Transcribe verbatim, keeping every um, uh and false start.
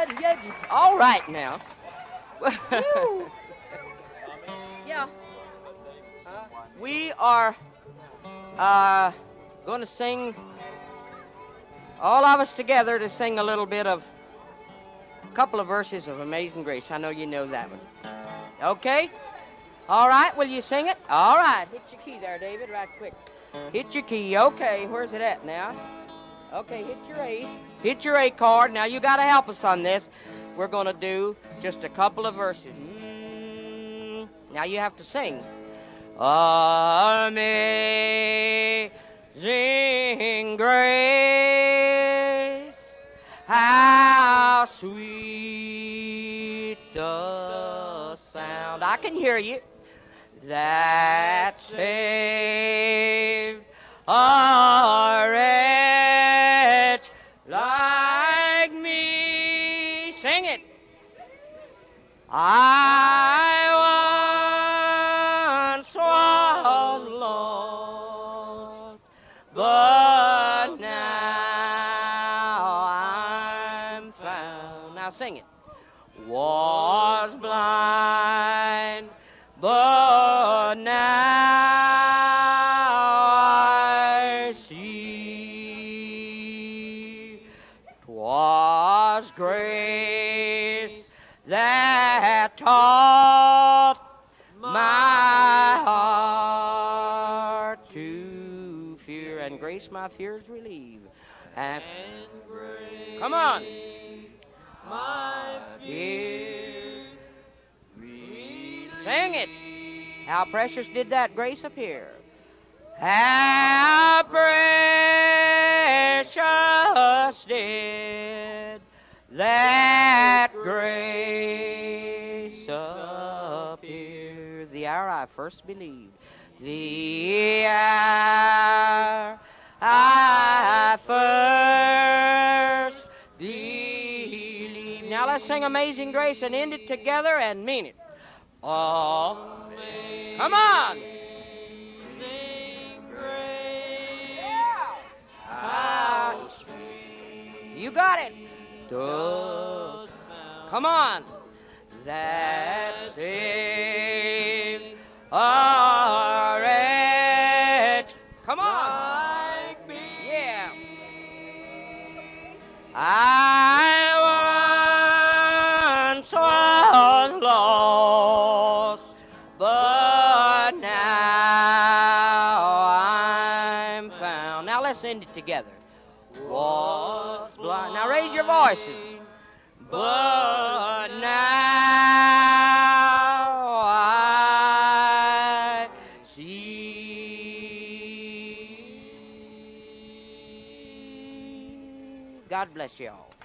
All right now. Yeah. Uh, we are uh, going to sing, all of us together, to sing a little bit of, a couple of verses of Amazing Grace. I know you know that one. Okay? All right, will you sing it? All right. Hit your key there, David, right quick. Hit your key. Okay, where's it at now? Okay, hit your A. Hit your A chord. Now, you got to help us on this. We're going to do just a couple of verses. Mm. Now, you have to sing. Amazing grace, how sweet the sound. I can hear you. That saved a wretch like me. Sing it. I once was lost, but now I'm found. Now sing it. Was blind, but now I see. 'Twas grace that taught my heart to fear, and grace my fears relieve. And, and grace, come on, my fears relieve. Sing it. How precious did that grace appear? How precious did that grace appear. The hour I first believed. The hour I first believed. Now let's sing Amazing Grace and end it together and mean it. Oh, come on. Amazing grace. Yeah. How sweet. You got it. Does come on. That saved a wretch. Come on. Like me. Yeah. I once was lost, but now I'm found. Now let's end it together. Was blind. Now raise your voices. But now I see. God bless you all.